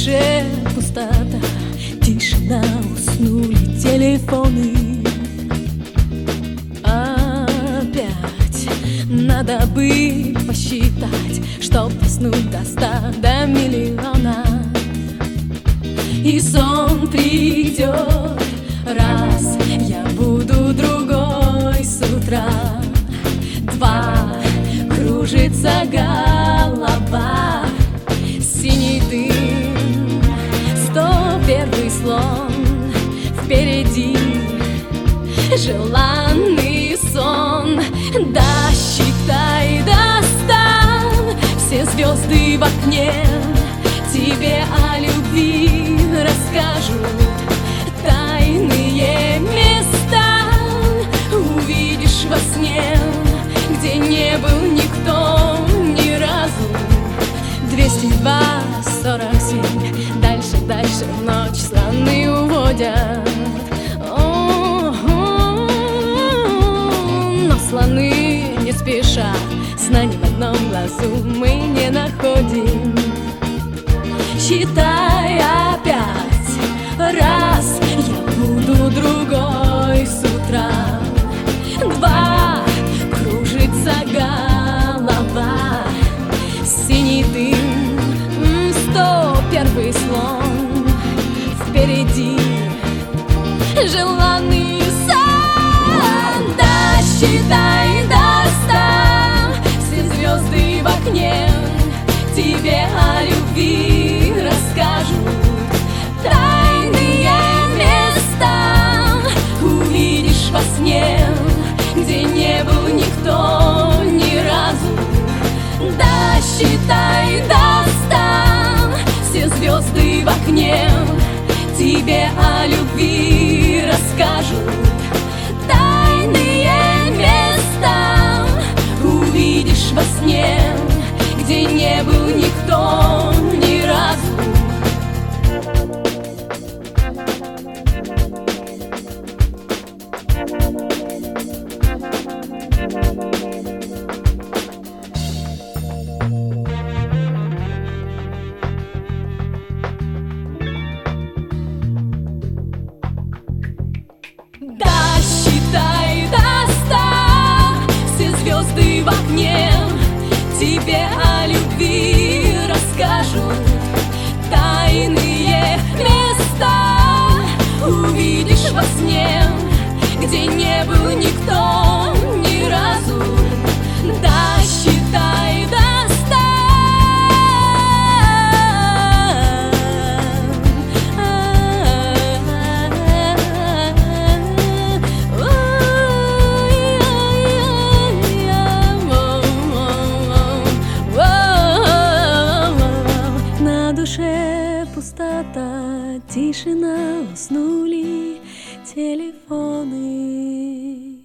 душе пустота, тишина, уснули телефоны. Опять надо бы посчитать, чтоб проснуть до 100, до миллиона. И сон придет, раз я буду другой с утра. 2, кружится голова, синий дым, 101 слон впереди, желанный сон. Досчитай до 100, все звезды в окне тебе о любви расскажут. Тайные места увидишь во сне, где не был никто ни разу. 202, 47, дальше, дальше в ночь слоны уводят. Но слоны не спешат, сна ни в одном глазу мы не находим. Считай опять, раз я буду другой с утра. 2, кружится голова, синий дым, 101 слон впереди, желанный сон. Досчитай до 100, все звезды в окне тебе о любви расскажут. Тайные места увидишь во сне, где не был никто ни разу. Досчитай до 100, все звезды в окне тебе о любви расскажут. Тайные места увидишь во сне, где не был никто ни разу. Досчитай до 100, все звезды в окне тебе о любви расскажут. Тайные места увидишь во сне, где не был никто ни разу. Досчитай до 100. На душе пустота, тишина, уснули телефоны.